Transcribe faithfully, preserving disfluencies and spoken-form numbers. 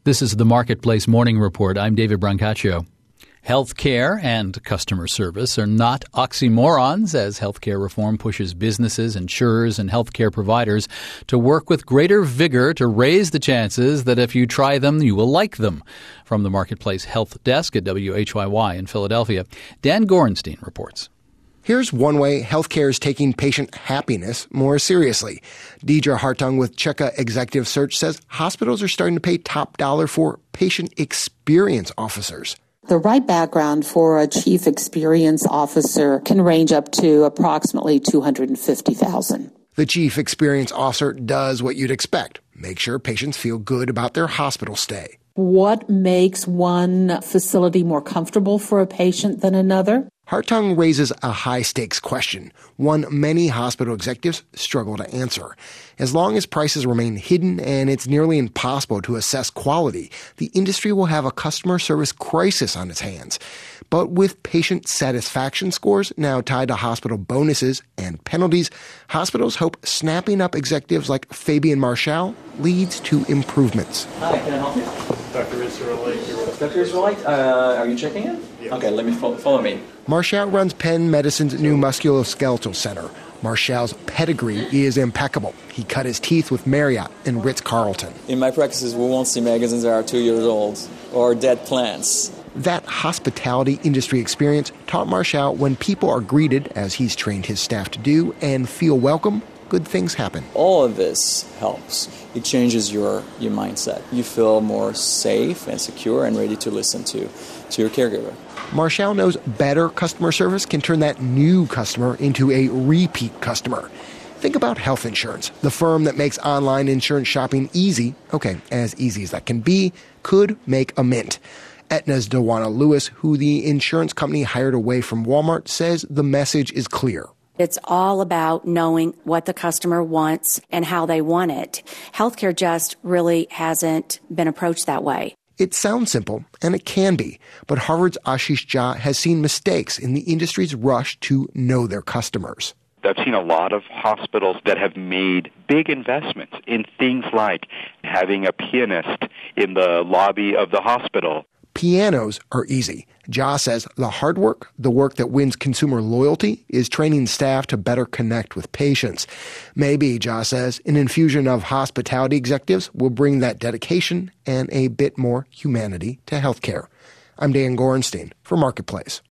This is the Marketplace Morning Report. I'm David Brancaccio. Healthcare and customer service are not oxymorons as healthcare reform pushes businesses, insurers, and healthcare providers to work with greater vigor to raise the chances that if you try them, you will like them. From the Marketplace Health Desk at W H Y Y in Philadelphia, Dan Gorenstein reports. Here's one way healthcare is taking patient happiness more seriously. Deidre Hartung with Cheka Executive Search says hospitals are starting to pay top dollar for patient experience officers. The right background for a chief experience officer can range up to approximately two hundred fifty thousand dollars. The chief experience officer does what you'd expect. Make sure patients feel good about their hospital stay. What makes one facility more comfortable for a patient than another? Hartung raises a high-stakes question, one many hospital executives struggle to answer. As long as prices remain hidden and it's nearly impossible to assess quality, the industry will have a customer service crisis on its hands. But with patient satisfaction scores now tied to hospital bonuses and penalties, hospitals hope snapping up executives like Fabian Marshall leads to improvements. Hi, can I help you? Doctor Israelite. Doctor Israelite, uh, are you checking in? Yeah. Okay, let me fo- follow me. Marshall runs Penn Medicine's new musculoskeletal center. Marshall's pedigree is impeccable. He cut his teeth with Marriott and Ritz-Carlton. In my practices, we won't see magazines that are two years old or dead plants. That hospitality industry experience taught Marshall when people are greeted, as he's trained his staff to do, and feel welcome, good things happen. All of this helps. It changes your, your mindset. You feel more safe and secure and ready to listen to, to your caregiver. Marshall knows better customer service can turn that new customer into a repeat customer. Think about health insurance. The firm that makes online insurance shopping easy, okay, as easy as that can be, could make a mint. Aetna's Dawana Lewis, who the insurance company hired away from Walmart, says the message is clear. It's all about knowing what the customer wants and how they want it. Healthcare just really hasn't been approached that way. It sounds simple, and it can be, but Harvard's Ashish Jha has seen mistakes in the industry's rush to know their customers. I've seen a lot of hospitals that have made big investments in things like having a pianist in the lobby of the hospital. Pianos are easy. Jha says the hard work, the work that wins consumer loyalty, is training staff to better connect with patients. Maybe, Jha says, an infusion of hospitality executives will bring that dedication and a bit more humanity to healthcare. I'm Dan Gorenstein for Marketplace.